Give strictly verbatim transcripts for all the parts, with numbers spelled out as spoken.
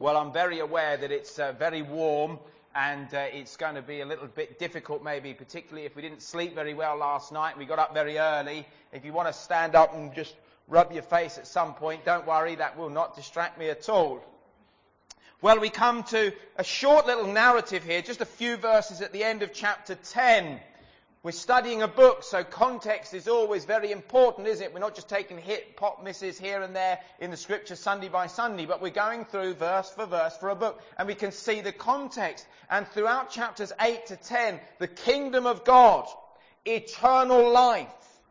Well, I'm very aware that it's uh, very warm and uh, it's going to be a little bit difficult maybe, particularly if we didn't sleep very well last night. We got up very early. If you want to stand up and just rub your face at some point, don't worry, that will not distract me at all. Well, we come to a short little narrative here, just a few verses at the end of chapter ten. We're studying a book, so context is always very important, isn't it? We're not just taking hit pop misses here and there in the scripture Sunday by Sunday, but we're going through verse for verse for a book, and we can see the context. And throughout chapters eight to ten, the kingdom of God, eternal life,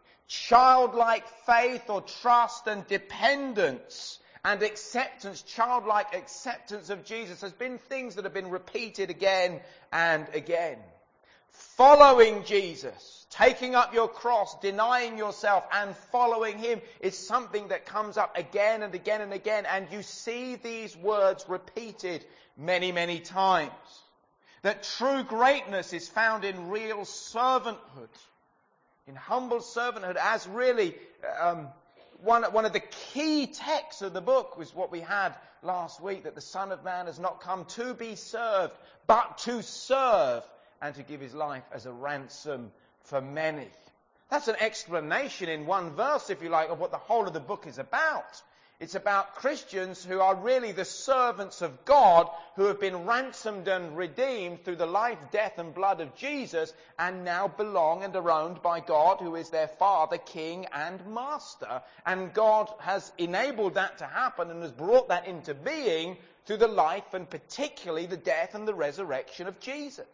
childlike faith or trust and dependence and acceptance, childlike acceptance of Jesus has been things that have been repeated again and again. Following Jesus, taking up your cross, denying yourself and following Him is something that comes up again and again and again. And you see these words repeated many, many times. That true greatness is found in real servanthood, in humble servanthood, as really um, one, one of the key texts of the book was what we had last week, that the Son of Man has not come to be served, but to serve and to give His life as a ransom for many. That's an explanation in one verse, if you like, of what the whole of the book is about. It's about Christians who are really the servants of God, who have been ransomed and redeemed through the life, death and blood of Jesus, and now belong and are owned by God, who is their Father, King and Master. And God has enabled that to happen and has brought that into being through the life and particularly the death and the resurrection of Jesus.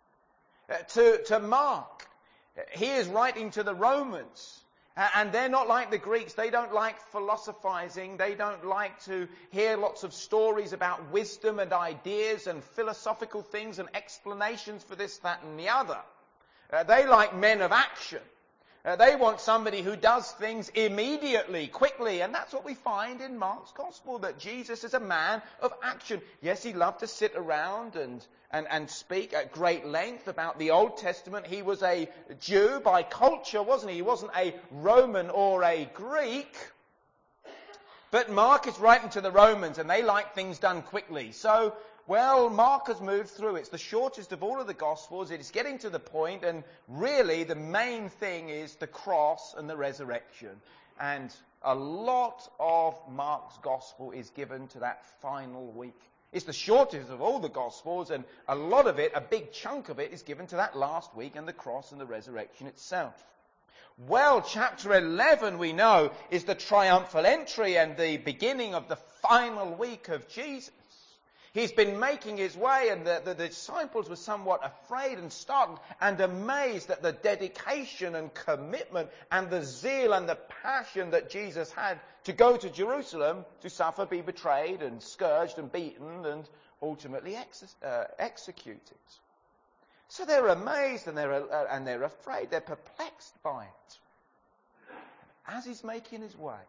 Uh, to, to Mark, he is writing to the Romans, uh, and they're not like the Greeks. They don't like philosophizing. They don't like to hear lots of stories about wisdom and ideas and philosophical things and explanations for this, that and the other. Uh, they like men of action. Uh, they want somebody who does things immediately, quickly, and that's what we find in Mark's Gospel, that Jesus is a man of action. Yes, he loved to sit around and, and, and speak at great length about the Old Testament. He was a Jew by culture, wasn't he? He wasn't a Roman or a Greek. But Mark is writing to the Romans, and they like things done quickly. So, well, Mark has moved through. It's the shortest of all of the Gospels. It's getting to the point, and really the main thing is the cross and the resurrection. And a lot of Mark's Gospel is given to that final week. It's the shortest of all the Gospels, and a lot of it, a big chunk of it, is given to that last week and the cross and the resurrection itself. Well, chapter eleven, we know, is the triumphal entry and the beginning of the final week of Jesus. He's been making his way, and the, the, the disciples were somewhat afraid and startled and amazed at the dedication and commitment and the zeal and the passion that Jesus had to go to Jerusalem to suffer, be betrayed and scourged and beaten and ultimately ex- uh, executed. So they're amazed and they're, uh, and they're afraid. They're perplexed by it. As he's making his way,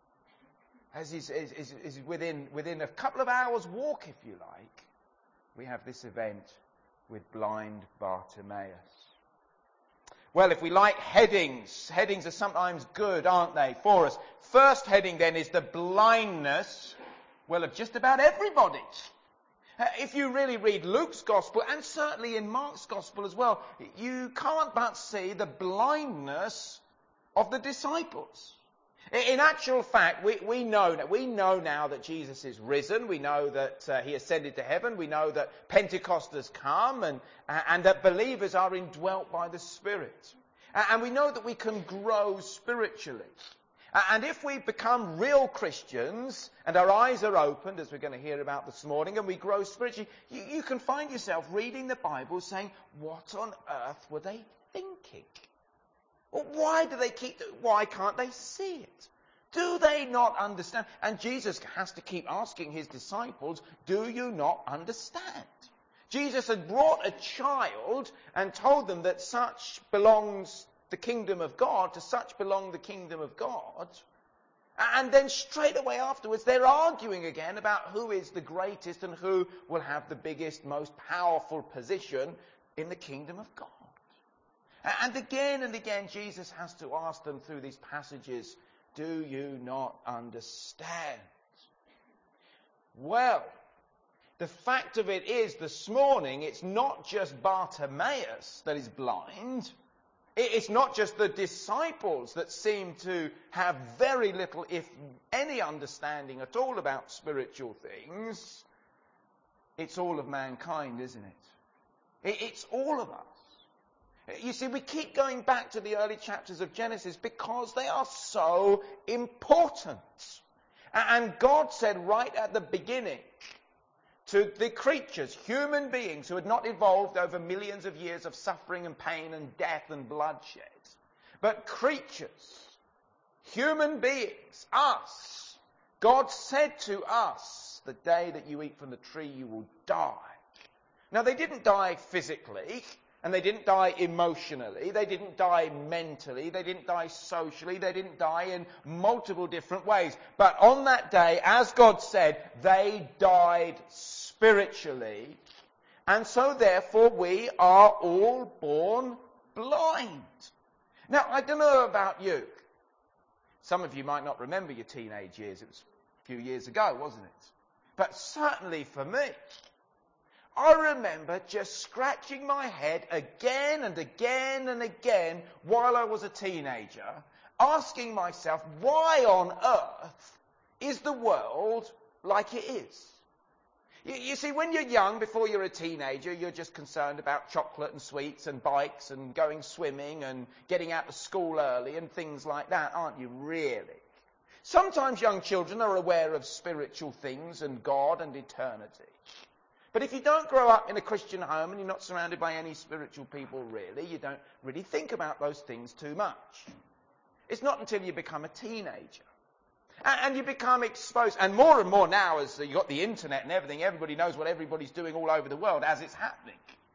as he's, is, is, is within, within a couple of hours' walk, if you like, we have this event with blind Bartimaeus. Well, if we like headings, headings are sometimes good, aren't they, for us? First heading then is the blindness, well, of just about everybody. Uh, if you really read Luke's Gospel, and certainly in Mark's Gospel as well, you can't but see the blindness of the disciples. In actual fact, we, we know that we know now that Jesus is risen. We know that uh, he ascended to heaven. We know that Pentecost has come, and uh, and that believers are indwelt by the Spirit. Uh, and we know that we can grow spiritually. Uh, and if we become real Christians and our eyes are opened, as we're going to hear about this morning, and we grow spiritually, you, you can find yourself reading the Bible saying, "What on earth were they thinking? Well, why do they keep, why can't they see it? Do they not understand?" And Jesus has to keep asking his disciples, do you not understand? Jesus had brought a child and told them that such belongs the kingdom of God, to such belong the kingdom of God. And then straight away afterwards, they're arguing again about who is the greatest and who will have the biggest, most powerful position in the kingdom of God. And again and again, Jesus has to ask them through these passages, do you not understand? Well, The fact of it is, this morning, it's not just Bartimaeus that is blind. It's not just the disciples that seem to have very little, if any, understanding at all about spiritual things. It's all of mankind, isn't it? It's all of us. You see, we keep going back to the early chapters of Genesis because they are so important. And God said right at the beginning to the creatures, human beings who had not evolved over millions of years of suffering and pain and death and bloodshed, but creatures, human beings, us, God said to us, the day that you eat from the tree you will die. Now they didn't die physically, and they didn't die emotionally, they didn't die mentally, they didn't die socially, they didn't die in multiple different ways. But on that day, as God said, they died spiritually. And so therefore we are all born blind. Now, I don't know about you. Some of you might not remember your teenage years. It was a few years ago, wasn't it? But certainly for me, I remember just scratching my head again and again and again while I was a teenager, asking myself, why on earth is the world like it is? You, you see, when you're young, before you're a teenager, you're just concerned about chocolate and sweets and bikes and going swimming and getting out of school early and things like that, aren't you, really? Sometimes young children are aware of spiritual things and God and eternity. But if you don't grow up in a Christian home and you're not surrounded by any spiritual people really, you don't really think about those things too much. It's not until you become a teenager. And you become exposed, and more and more now as you've got the internet and everything, everybody knows what everybody's doing all over the world as it's happening.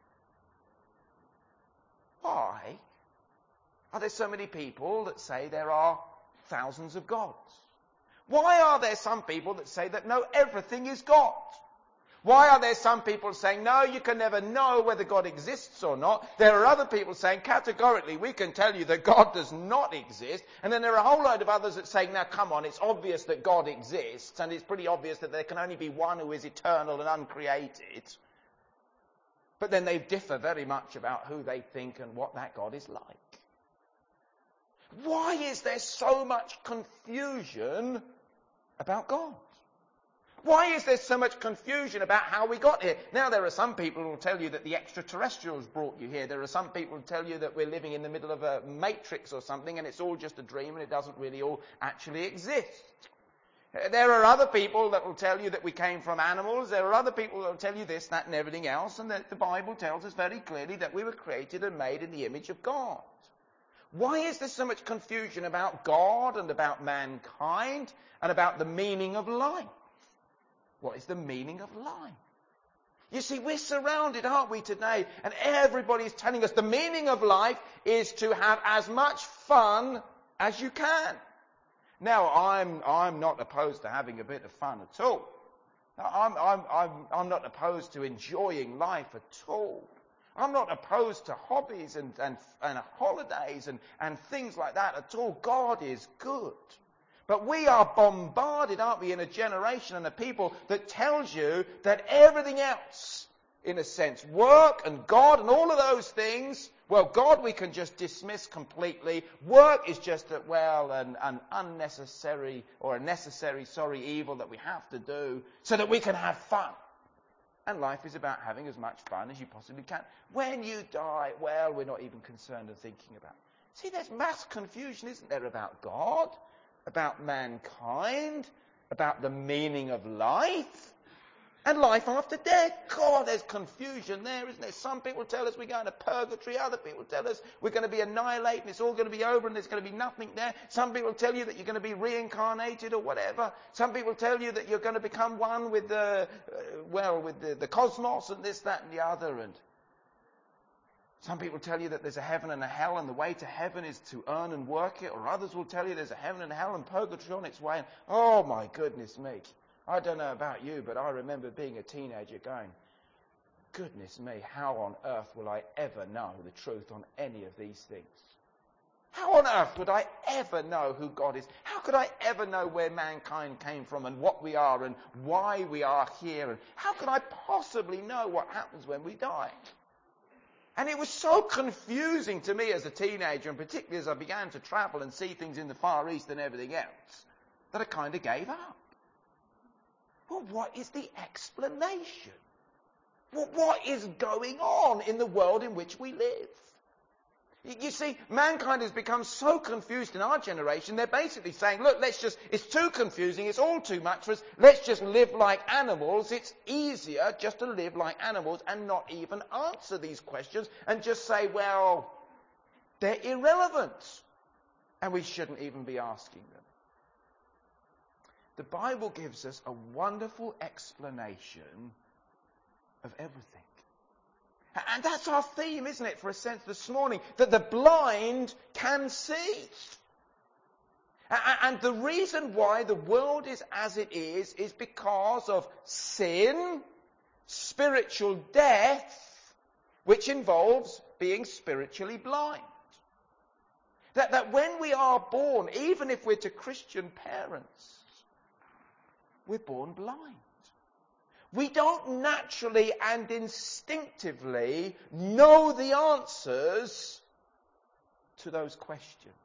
Why are there so many people that say there are thousands of gods? Why are there some people that say that no, everything is God? Why are there some people saying, no, you can never know whether God exists or not? There are other people saying, categorically, we can tell you that God does not exist. And then there are a whole load of others that say, now come on, it's obvious that God exists, and it's pretty obvious that there can only be one who is eternal and uncreated. But then they differ very much about who they think and what that God is like. Why is there so much confusion about God? Why is there so much confusion about how we got here? Now, there are some people who will tell you that the extraterrestrials brought you here. There are some people who tell you that we're living in the middle of a matrix or something and it's all just a dream and it doesn't really all actually exist. There are other people that will tell you that we came from animals. There are other people that will tell you this, that and everything else, and that the Bible tells us very clearly that we were created and made in the image of God. Why is there so much confusion about God and about mankind and about the meaning of life? What is the meaning of life? You see, we're surrounded, aren't we, today? And everybody's telling us the meaning of life is to have as much fun as you can. Now, I'm, I'm not opposed to having a bit of fun at all. I'm, I'm, I'm, I'm not opposed to enjoying life at all. I'm not opposed to hobbies and, and, and holidays and, and things like that at all. God is good. But we are bombarded, aren't we, in a generation and a people that tells you that everything else, in a sense, work and God and all of those things, well, God we can just dismiss completely. Work is just, a, well, an, an unnecessary or a necessary, sorry, evil that we have to do so that we can have fun. And life is about having as much fun as you possibly can. When you die, well, we're not even concerned or thinking about it. See, there's mass confusion, isn't there, about God? About mankind, about the meaning of life, and life after death. God, there's confusion there, isn't there? Some people tell us we're going to purgatory, other people tell us we're going to be annihilated, and it's all going to be over, and there's going to be nothing there. Some people tell you that you're going to be reincarnated or whatever. Some people tell you that you're going to become one with the, uh, well, with the, the cosmos and this, that, and the other, and some people tell you that there's a heaven and a hell, and the way to heaven is to earn and work it, or others will tell you there's a heaven and a hell and purgatory on its way. And, oh, my goodness me. I don't know about you, but I remember being a teenager going, goodness me, how on earth will I ever know the truth on any of these things? How on earth would I ever know who God is? How could I ever know where mankind came from and what we are and why we are here? And how could I possibly know what happens when we die? And it was so confusing to me as a teenager, and particularly as I began to travel and see things in the Far East and everything else, that I kind of gave up. Well, what is the explanation? Well, what is going on in the world in which we live? You see, mankind has become so confused in our generation, they're basically saying, look, let's just, it's too confusing, it's all too much for us, let's just live like animals. It's easier just to live like animals and not even answer these questions and just say, well, they're irrelevant and we shouldn't even be asking them. The Bible gives us a wonderful explanation of everything. And that's our theme, isn't it, for a sense this morning, that the blind can see. And the reason why the world is as it is, is because of sin, spiritual death, which involves being spiritually blind. That, that when we are born, even if we're to Christian parents, we're born blind. We don't naturally and instinctively know the answers to those questions.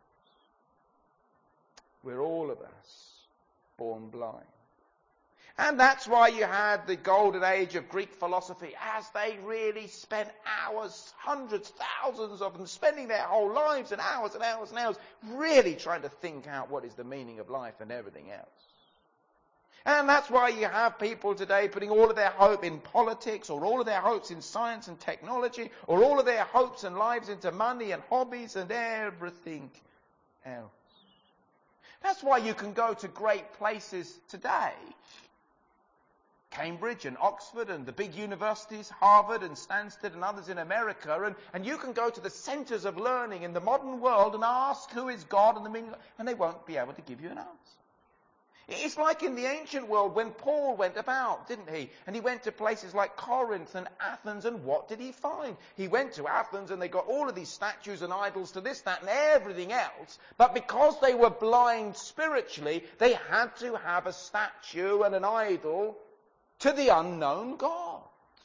We're all of us born blind. And that's why you had the golden age of Greek philosophy, as they really spent hours, hundreds, thousands of them, spending their whole lives and hours and hours and hours, really trying to think out what is the meaning of life and everything else. And that's why you have people today putting all of their hope in politics, or all of their hopes in science and technology, or all of their hopes and lives into money and hobbies and everything else. That's why you can go to great places today. Cambridge and Oxford and the big universities, Harvard and Stanford and others in America, and, and you can go to the centres of learning in the modern world and ask who is God and the meaning, and they won't be able to give you an answer. It's like in the ancient world when Paul went about, didn't he? And he went to places like Corinth and Athens, and what did he find? He went to Athens and they got all of these statues and idols to this, that and everything else. But because they were blind spiritually, they had to have a statue and an idol to the unknown God.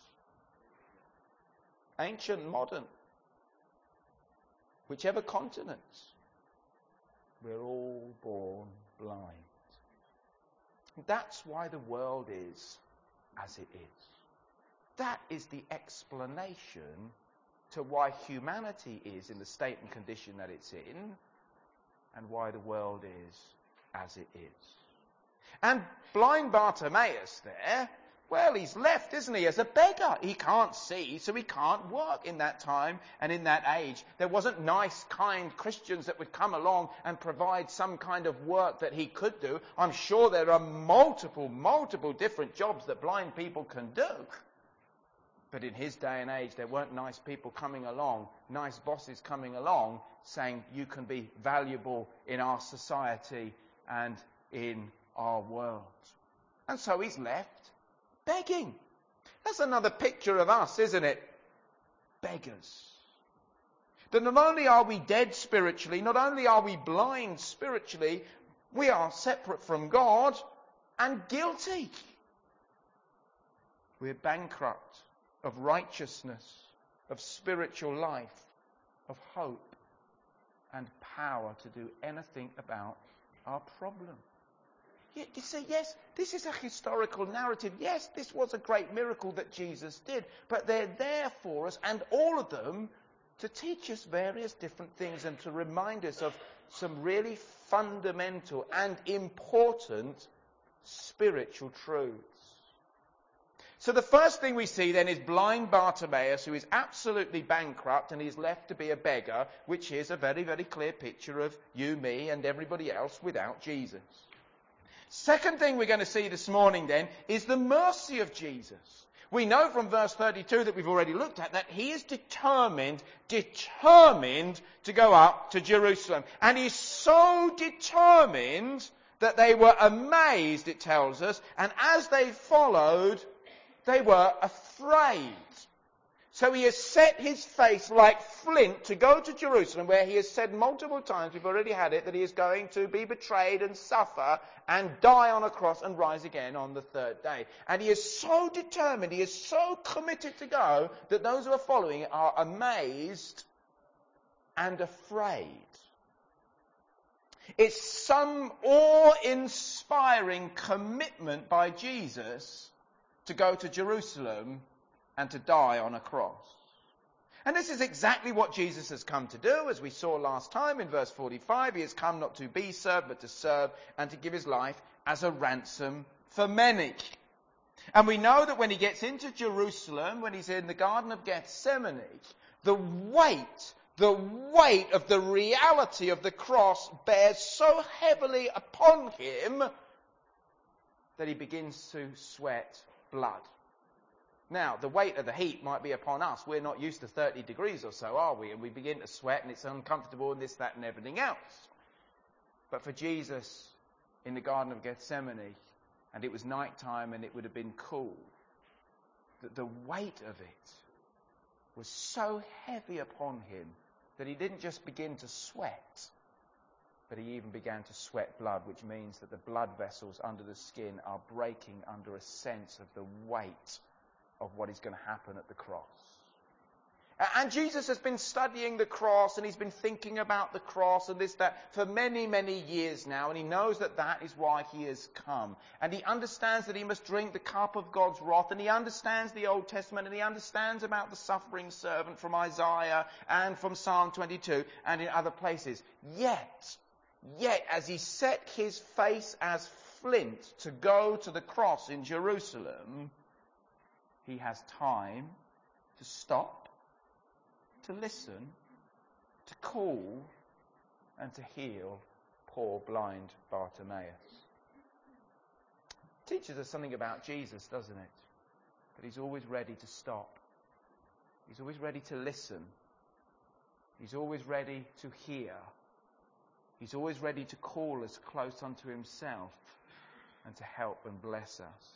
Ancient, modern, whichever continent, we're all born blind. That's why the world is as it is. That is the explanation to why humanity is in the state and condition that it's in, and why the world is as it is. And blind Bartimaeus there, well, he's left, isn't he, as a beggar. He can't see, so he can't work in that time and in that age. There wasn't nice, kind Christians that would come along and provide some kind of work that he could do. I'm sure there are multiple, multiple different jobs that blind people can do. But in his day and age, there weren't nice people coming along, nice bosses coming along, saying you can be valuable in our society and in our world. And so he's left begging. That's another picture of us, isn't it? Beggars. That not only are we dead spiritually, not only are we blind spiritually, we are separate from God and guilty. We're bankrupt of righteousness, of spiritual life, of hope and power to do anything about our problem. You say, yes, this is a historical narrative. Yes, this was a great miracle that Jesus did. But they're there for us, and all of them, to teach us various different things and to remind us of some really fundamental and important spiritual truths. So the first thing we see then is blind Bartimaeus, who is absolutely bankrupt and he's left to be a beggar, which is a very, very clear picture of you, me, and everybody else without Jesus. Second thing we're going to see this morning then is the mercy of Jesus. We know from verse thirty-two that we've already looked at that he is determined, determined to go up to Jerusalem. And he's so determined that they were amazed, it tells us, and as they followed, they were afraid. So he has set his face like flint to go to Jerusalem, where he has said multiple times, we've already had it, that he is going to be betrayed and suffer and die on a cross and rise again on the third day. And he is so determined, he is so committed to go, that those who are following are amazed and afraid. It's some awe-inspiring commitment by Jesus to go to Jerusalem and to die on a cross. And this is exactly what Jesus has come to do, as we saw last time in verse forty-five. He has come not to be served, but to serve and to give his life as a ransom for many. And we know that when he gets into Jerusalem, when he's in the Garden of Gethsemane, the weight, the weight of the reality of the cross bears so heavily upon him that he begins to sweat blood. Now, the weight of the heat might be upon us. We're not used to thirty degrees or so, are we? And we begin to sweat and it's uncomfortable and this, that and everything else. But for Jesus in the Garden of Gethsemane, and it was night time and it would have been cool, that the weight of it was so heavy upon him that he didn't just begin to sweat, but he even began to sweat blood, which means that the blood vessels under the skin are breaking under a sense of the weight of what is going to happen at the cross. And Jesus has been studying the cross and he's been thinking about the cross and this, that for many, many years now. And he knows that that is why he has come. And he understands that he must drink the cup of God's wrath. And he understands the Old Testament and he understands about the suffering servant from Isaiah and from Psalm twenty-two and in other places. Yet, yet as he set his face as flint to go to the cross in Jerusalem, he has time to stop, to listen, to call, and to heal poor blind Bartimaeus. It teaches us something about Jesus, doesn't it? That he's always ready to stop. He's always ready to listen. He's always ready to hear. He's always ready to call us close unto himself and to help and bless us.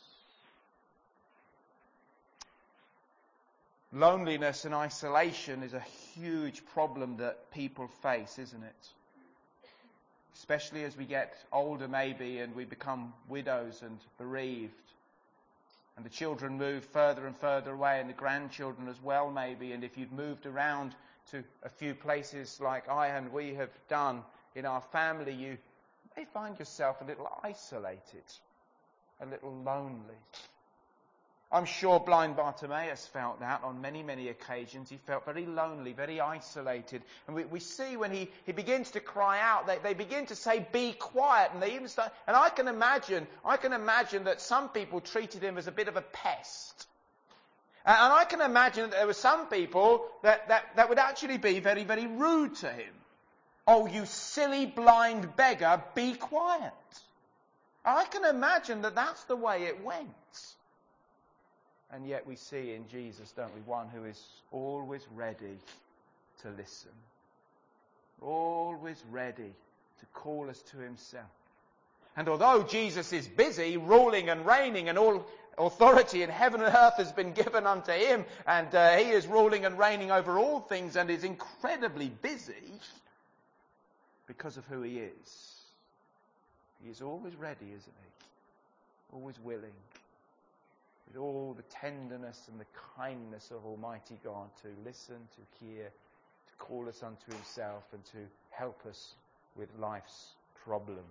Loneliness and isolation is a huge problem that people face, isn't it? Especially as we get older maybe and we become widows and bereaved. And the children move further and further away and the grandchildren as well maybe. And if you've moved around to a few places like I and we have done in our family, you may find yourself a little isolated, a little lonely. I'm sure blind Bartimaeus felt that on many, many occasions. He felt very lonely, very isolated. And we, we see when he, he begins to cry out, they, they begin to say, be quiet. And they even start, and I can imagine, I can imagine that some people treated him as a bit of a pest. And, and I can imagine that there were some people that, that, that would actually be very, very rude to him. Oh, you silly blind beggar, be quiet. I can imagine that that's the way it went. And yet we see in Jesus, don't we, one who is always ready to listen. Always ready to call us to himself. And although Jesus is busy ruling and reigning and all authority in heaven and earth has been given unto him and uh, he is ruling and reigning over all things and is incredibly busy because of who he is, he is always ready, isn't he? Always willing. With all the tenderness and the kindness of Almighty God to listen, to hear, to call us unto himself and to help us with life's problems.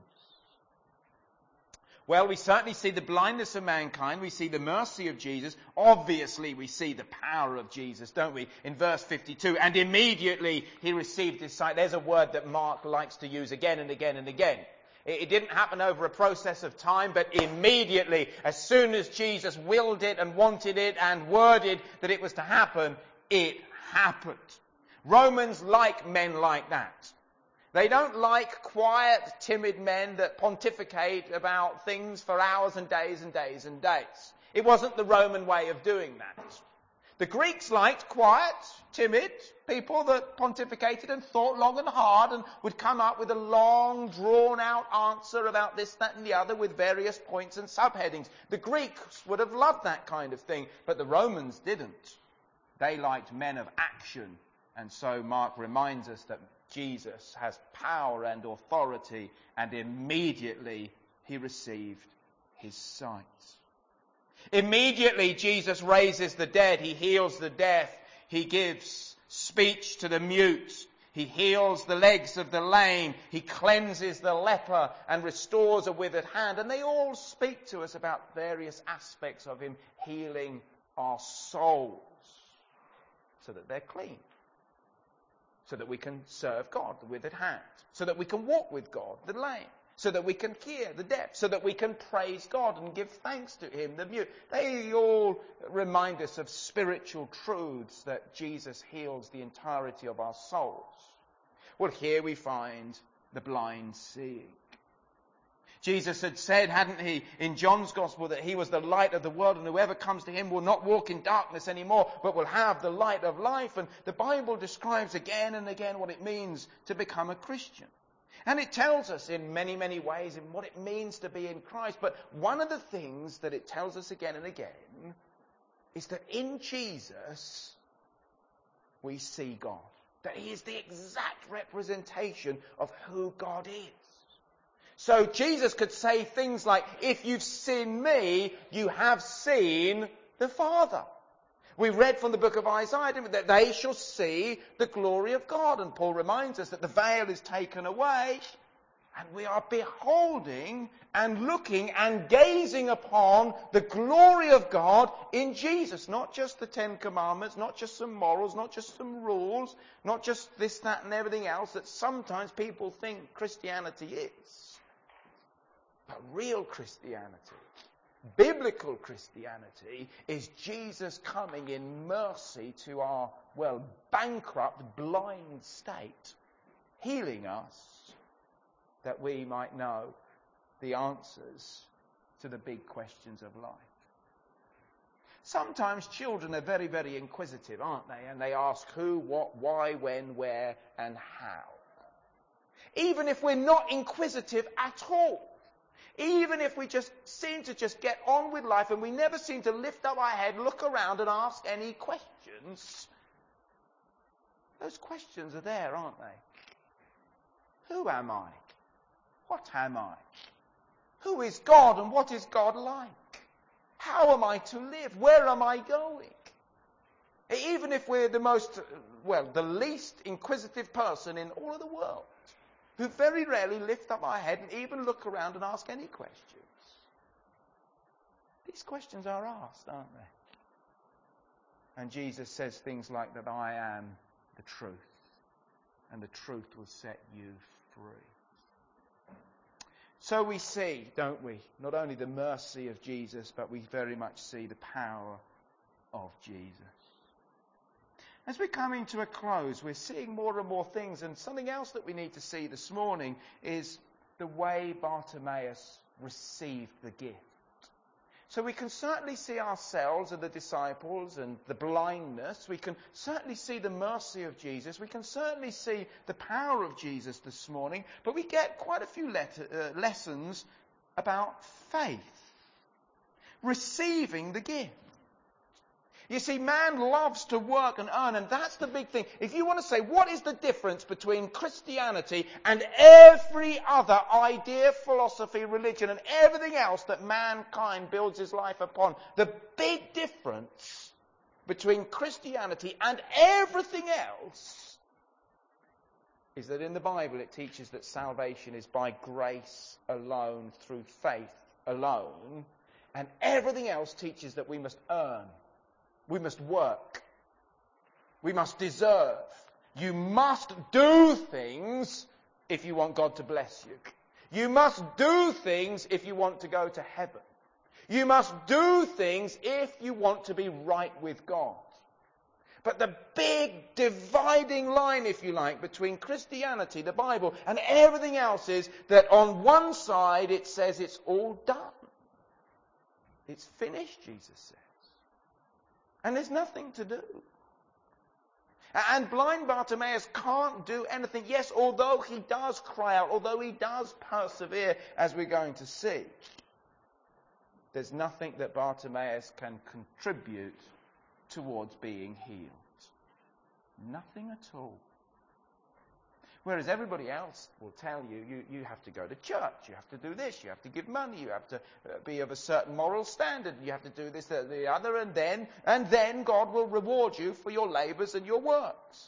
Well, we certainly see the blindness of mankind. We see the mercy of Jesus. Obviously, we see the power of Jesus, don't we? In verse fifty-two, and immediately he received his sight. There's a word that Mark likes to use again and again and again. It didn't happen over a process of time, but immediately, as soon as Jesus willed it and wanted it and worded that it was to happen, it happened. Romans like men like that. They don't like quiet, timid men that pontificate about things for hours and days and days and days. It wasn't the Roman way of doing that. The Greeks liked quiet, timid people that pontificated and thought long and hard and would come up with a long, drawn-out answer about this, that and the other with various points and subheadings. The Greeks would have loved that kind of thing, but the Romans didn't. They liked men of action. And so Mark reminds us that Jesus has power and authority, and immediately he received his sight. Immediately Jesus raises the dead. He heals the deaf. He gives speech to the mute. He heals the legs of the lame. He cleanses the leper and restores a withered hand. And they all speak to us about various aspects of him healing our souls so that they're clean, so that we can serve God, the withered hand, so that we can walk with God, the lame, so that we can hear the deaf, so that we can praise God and give thanks to him, the mute. They all remind us of spiritual truths that Jesus heals the entirety of our souls. Well, here we find the blind seeing. Jesus had said, hadn't he, in John's Gospel, that he was the light of the world, and whoever comes to him will not walk in darkness anymore, but will have the light of life. And the Bible describes again and again what it means to become a Christian. And it tells us in many, many ways in what it means to be in Christ. But one of the things that it tells us again and again is that in Jesus we see God. That he is the exact representation of who God is. So Jesus could say things like, if you've seen me, you have seen the Father. We read from the book of Isaiah that they shall see the glory of God. And Paul reminds us that the veil is taken away and we are beholding and looking and gazing upon the glory of God in Jesus. Not just the Ten Commandments, not just some morals, not just some rules, not just this, that and everything else that sometimes people think Christianity is. But real Christianity, biblical Christianity, is Jesus coming in mercy to our, well, bankrupt, blind state, healing us that we might know the answers to the big questions of life. Sometimes children are very, very inquisitive, aren't they? And they ask who, what, why, when, where, and how. Even if we're not inquisitive at all. Even if we just seem to just get on with life and we never seem to lift up our head, look around and ask any questions, those questions are there, aren't they? Who am I? What am I? Who is God and what is God like? How am I to live? Where am I going? Even if we're the most, well, the least inquisitive person in all of the world, who very rarely lift up our head and even look around and ask any questions. These questions are asked, aren't they? And Jesus says things like that I am the truth, and the truth will set you free. So we see, don't we, not only the mercy of Jesus, but we very much see the power of Jesus. As we're coming to a close, we're seeing more and more things, and something else that we need to see this morning is the way Bartimaeus received the gift. So we can certainly see ourselves and the disciples and the blindness. We can certainly see the mercy of Jesus. We can certainly see the power of Jesus this morning, but we get quite a few letter, uh, lessons about faith, receiving the gift. You see, man loves to work and earn, and that's the big thing. If you want to say, what is the difference between Christianity and every other idea, philosophy, religion, and everything else that mankind builds his life upon? The big difference between Christianity and everything else is that in the Bible it teaches that salvation is by grace alone, through faith alone, and everything else teaches that we must earn. We must work. We must deserve. You must do things if you want God to bless you. You must do things if you want to go to heaven. You must do things if you want to be right with God. But the big dividing line, if you like, between Christianity, the Bible, and everything else is that on one side it says it's all done. It's finished, Jesus said. And there's nothing to do. And blind Bartimaeus can't do anything. Yes, although he does cry out, although he does persevere, as we're going to see, there's nothing that Bartimaeus can contribute towards being healed. Nothing at all. Whereas everybody else will tell you, you, you have to go to church, you have to do this, you have to give money, you have to uh, be of a certain moral standard, you have to do this, that, the other, and then, and then God will reward you for your labours and your works.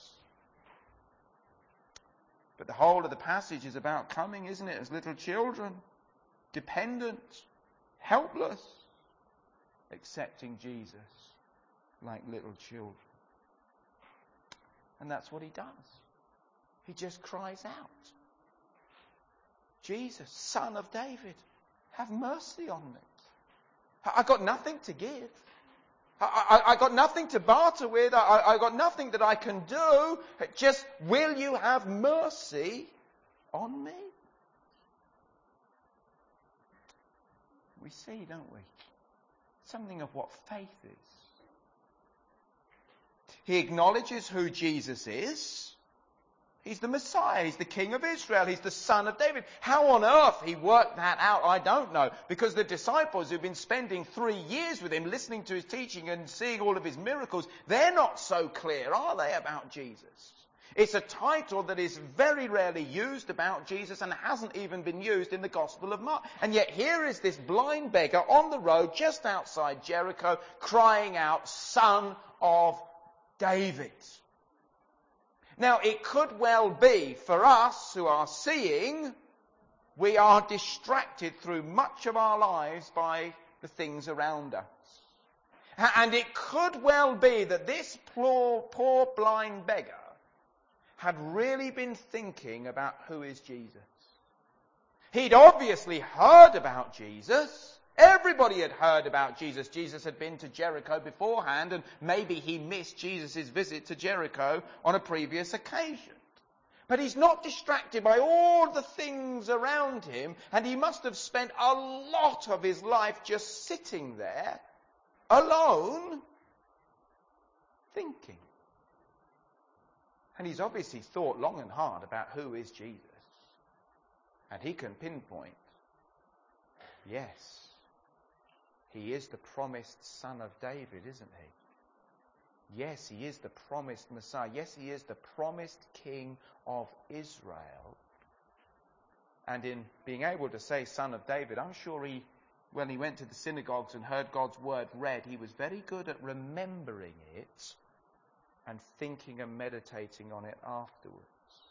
But the whole of the passage is about coming, isn't it, as little children, dependent, helpless, accepting Jesus like little children. And that's what he does. He just cries out, Jesus, Son of David, have mercy on me. I've got nothing to give. I, I, I got nothing to barter with. I, I got nothing that I can do. Just, will you have mercy on me? We see, don't we, something of what faith is. He acknowledges who Jesus is. He's the Messiah. He's the King of Israel. He's the Son of David. How on earth he worked that out, I don't know. Because the disciples who've been spending three years with him, listening to his teaching and seeing all of his miracles, they're not so clear, are they, about Jesus? It's a title that is very rarely used about Jesus and hasn't even been used in the Gospel of Mark. And yet here is this blind beggar on the road just outside Jericho crying out, Son of David. Now, it could well be for us who are seeing, we are distracted through much of our lives by the things around us. And it could well be that this poor, poor blind beggar had really been thinking about who is Jesus. He'd obviously heard about Jesus. Everybody had heard about Jesus. Jesus had been to Jericho beforehand, and maybe he missed Jesus' visit to Jericho on a previous occasion. But he's not distracted by all the things around him, and he must have spent a lot of his life just sitting there, alone, thinking. And he's obviously thought long and hard about who is Jesus. And he can pinpoint, yes, he is the promised Son of David, isn't he? Yes, he is the promised Messiah. Yes, he is the promised King of Israel. And in being able to say Son of David, I'm sure he, when he went to the synagogues and heard God's word read, he was very good at remembering it and thinking and meditating on it afterwards.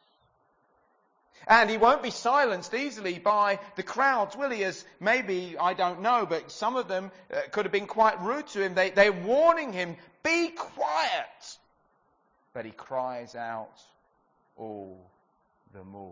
And he won't be silenced easily by the crowds, will he? As maybe, I don't know, but some of them uh, could have been quite rude to him. They, they're warning him, be quiet. But he cries out all the more.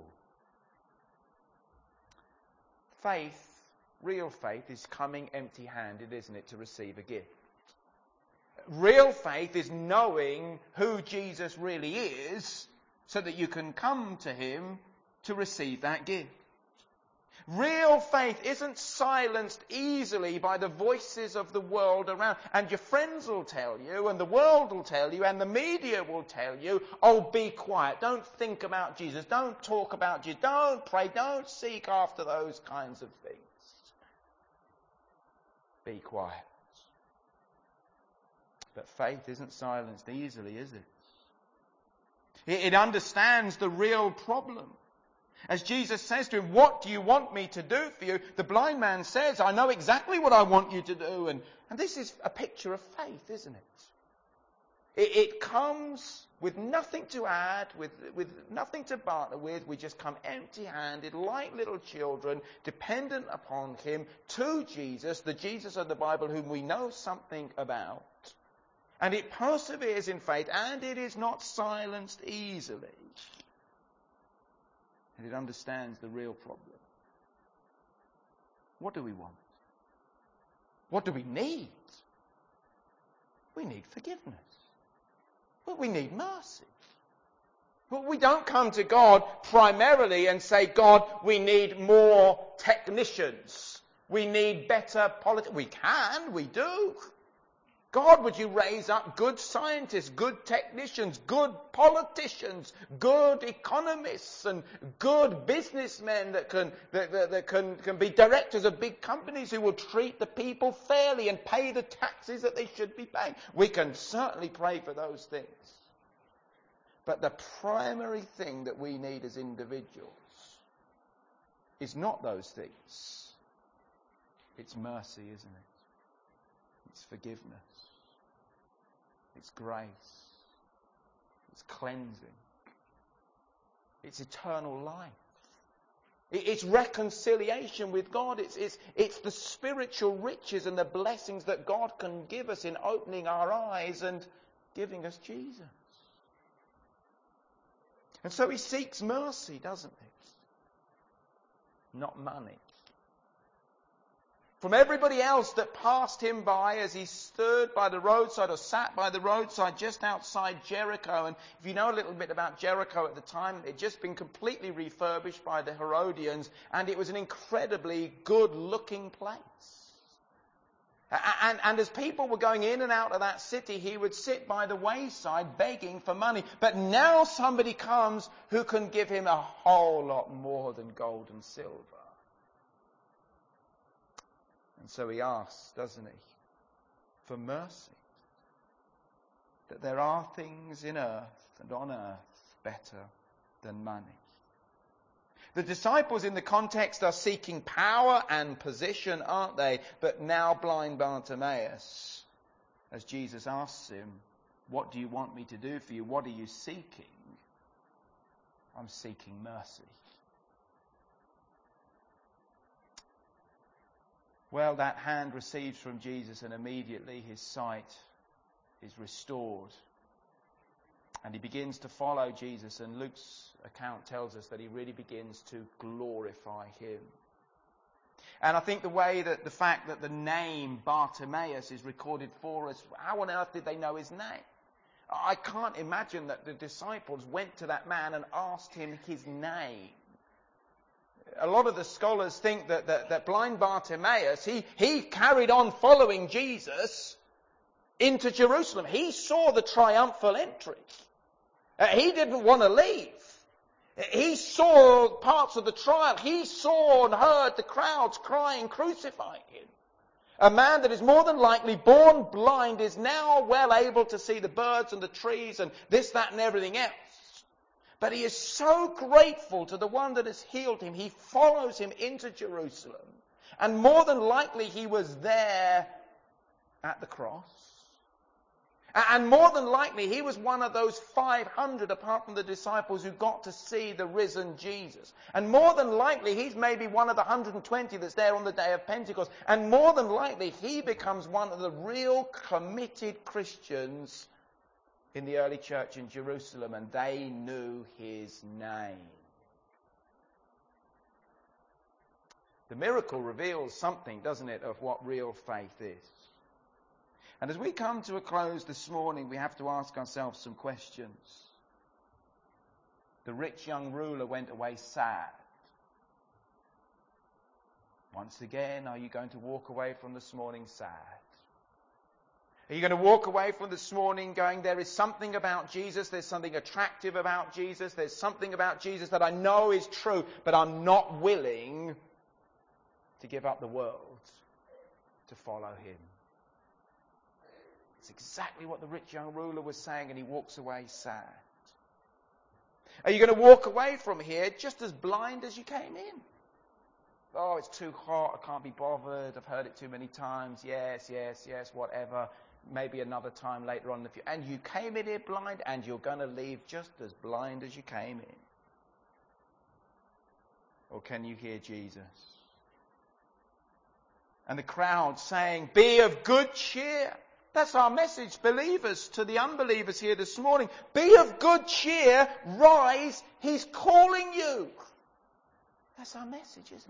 Faith, real faith, is coming empty-handed, isn't it, to receive a gift. Real faith is knowing who Jesus really is so that you can come to him to receive that gift. Real faith isn't silenced easily by the voices of the world around. And your friends will tell you, and the world will tell you, and the media will tell you, oh, be quiet. Don't think about Jesus. Don't talk about Jesus. Don't pray. Don't seek after those kinds of things. Be quiet. But faith isn't silenced easily, is it? It understands the real problem. As Jesus says to him, what do you want me to do for you? The blind man says, I know exactly what I want you to do. And, and this is a picture of faith, isn't it? It, it comes with nothing to add, with, with nothing to barter with. We just come empty-handed, like little children, dependent upon him, to Jesus, the Jesus of the Bible whom we know something about. And it perseveres in faith, and it is not silenced easily. And it understands the real problem. What do we want? What do we need? We need forgiveness. Well, we need mercy. Well, we don't come to God primarily and say, God, we need more technicians. We need better politics. We can, we do. God, would you raise up good scientists, good technicians, good politicians, good economists and good businessmen that can that, that, that can, can be directors of big companies who will treat the people fairly and pay the taxes that they should be paying. We can certainly pray for those things. But the primary thing that we need as individuals is not those things. It's mercy, isn't it? It's forgiveness. It's grace. It's cleansing. It's eternal life. It's reconciliation with God. It's, it's, it's the spiritual riches and the blessings that God can give us in opening our eyes and giving us Jesus. And so he seeks mercy, doesn't he? Not money. From everybody else that passed him by as he stood by the roadside or sat by the roadside just outside Jericho. And if you know a little bit about Jericho at the time, it had just been completely refurbished by the Herodians, and it was an incredibly good-looking place. And, and as people were going in and out of that city, he would sit by the wayside begging for money. But now somebody comes who can give him a whole lot more than gold and silver. And so he asks, doesn't he, for mercy. That there are things in earth and on earth better than money. The disciples in the context are seeking power and position, aren't they? But now blind Bartimaeus, as Jesus asks him, what do you want me to do for you? What are you seeking? I'm seeking mercy. Well, that hand receives from Jesus, and immediately his sight is restored. And he begins to follow Jesus, and Luke's account tells us that he really begins to glorify him. And I think the way that the fact that the name Bartimaeus is recorded for us, how on earth did they know his name? I can't imagine that the disciples went to that man and asked him his name. A lot of the scholars think that, that, that blind Bartimaeus, he, he carried on following Jesus into Jerusalem. He saw the triumphal entry. Uh, he didn't want to leave. He saw parts of the trial. He saw and heard the crowds crying, crucify him. A man that is more than likely born blind is now well able to see the birds and the trees and this, that and everything else. But he is so grateful to the one that has healed him. He follows him into Jerusalem. And more than likely he was there at the cross. And more than likely he was one of those five hundred, apart from the disciples, who got to see the risen Jesus. And more than likely he's maybe one of the one hundred twenty that's there on the day of Pentecost. And more than likely he becomes one of the real committed Christians in the early church in Jerusalem, and they knew his name. The miracle reveals something, doesn't it, of what real faith is. And as we come to a close this morning, we have to ask ourselves some questions. The rich young ruler went away sad. Once again, are you going to walk away from this morning sad? Are you going to walk away from this morning going, there is something about Jesus, there's something attractive about Jesus, there's something about Jesus that I know is true, but I'm not willing to give up the world to follow him? It's exactly what the rich young ruler was saying, and he walks away sad. Are you going to walk away from here just as blind as you came in? Oh, it's too hot, I can't be bothered, I've heard it too many times, yes, yes, yes, whatever. Maybe another time later on in the future. And you came in here blind, and you're going to leave just as blind as you came in. Or can you hear Jesus? And the crowd saying, be of good cheer. That's our message, believers, to the unbelievers here this morning. Be of good cheer, rise, he's calling you. That's our message, isn't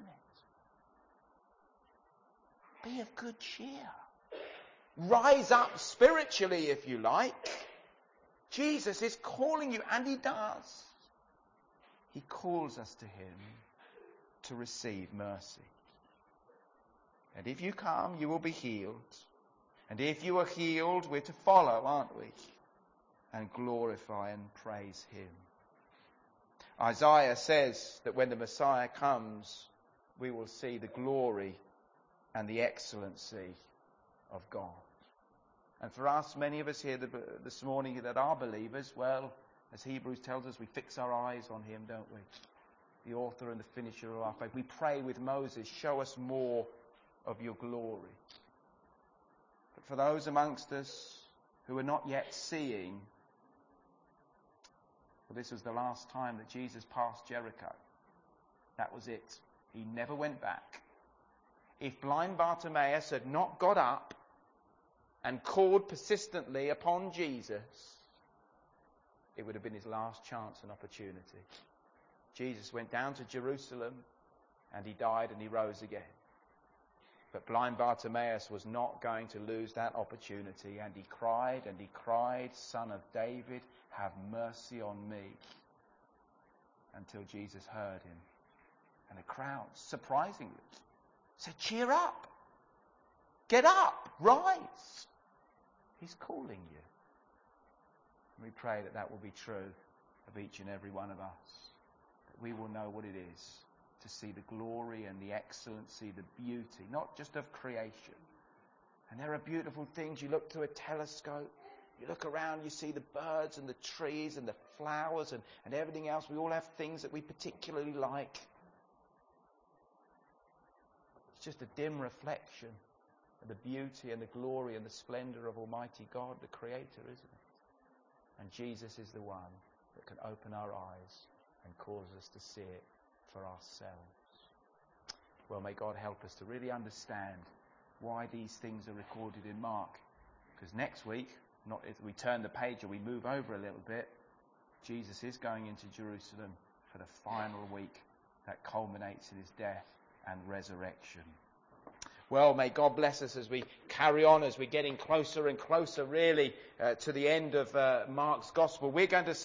it? Be of good cheer. Rise up spiritually, if you like. Jesus is calling you, and he does. He calls us to him to receive mercy. And if you come, you will be healed. And if you are healed, we're to follow, aren't we? And glorify and praise him. Isaiah says that when the Messiah comes, we will see the glory and the excellency of God. And for us, many of us here this morning that are believers, well, as Hebrews tells us, we fix our eyes on him, don't we? The author and the finisher of our faith. We pray with Moses, show us more of your glory. But for those amongst us who are not yet seeing, well, this was the last time that Jesus passed Jericho. That was it. He never went back. If blind Bartimaeus had not got up and called persistently upon Jesus, it would have been his last chance and opportunity. Jesus went down to Jerusalem and he died and he rose again. But blind Bartimaeus was not going to lose that opportunity, and he cried and he cried, Son of David, have mercy on me, until Jesus heard him. And a crowd, surprisingly, said, cheer up, get up, rise. He's calling you. And we pray that that will be true of each and every one of us. That we will know what it is to see the glory and the excellency, the beauty, not just of creation. And there are beautiful things. You look through a telescope, you look around, you see the birds and the trees and the flowers and, and everything else. We all have things that we particularly like. It's just a dim reflection of the beauty and the glory and the splendor of Almighty God, the Creator, isn't it? And Jesus is the one that can open our eyes and cause us to see it for ourselves. Well, may God help us to really understand why these things are recorded in Mark. Because next week, not if we turn the page or we move over a little bit, Jesus is going into Jerusalem for the final week that culminates in his death and resurrection. Well, may God bless us as we carry on, as we're getting closer and closer really uh, to the end of uh, Mark's Gospel. We're going to